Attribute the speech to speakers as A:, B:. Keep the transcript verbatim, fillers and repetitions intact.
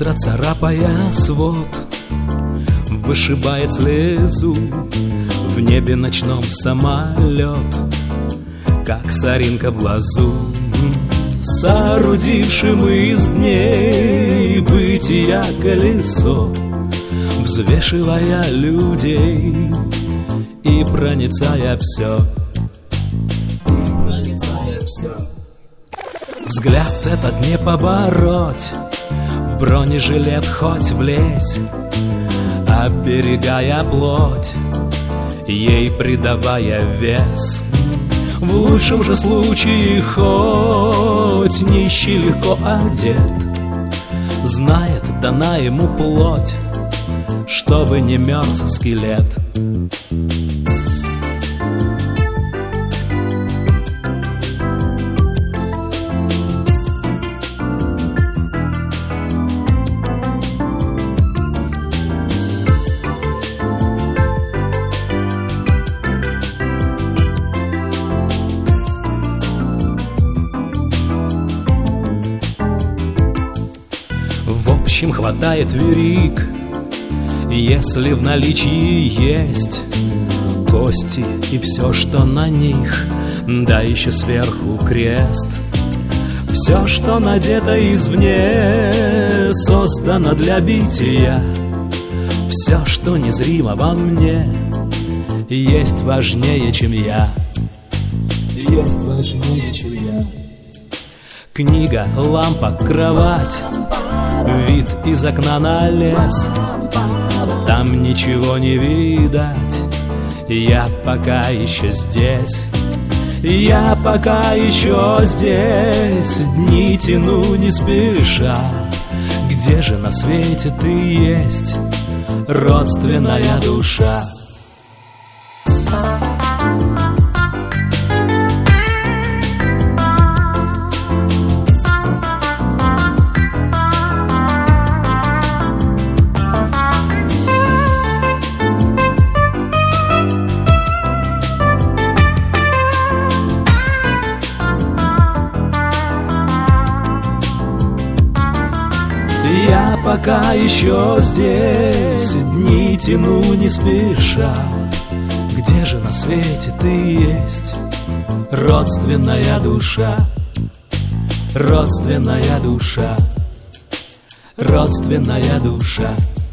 A: быстро царапая свод, вышибает слезу в небе ночном самолет, как соринка в лозу, соорудившим из дней бытия колесо, взвешивая людей и проницая все, и проницая все. Взгляд этот не побороть, в бронежилет хоть влезь, оберегая плоть, ей придавая вес. В лучшем же случае хоть нищий легко одет, знает, дана ему плоть, чтобы не мерз скелет. В общем, хватает верик, если в наличии есть кости и все, что на них, да еще сверху крест. Все, что надето извне, создано для бития. Все, что незримо во мне, есть важнее, чем я. Есть важнее, чем я. Книга, лампа, кровать, вид из окна на лес. Там ничего не видать, я пока еще здесь. Я пока еще здесь, дни тяну не спеша. Где же на свете ты есть, родственная душа? Я пока еще здесь, дни тяну не спеша. Где же на свете ты есть, родственная душа? Родственная душа, родственная душа.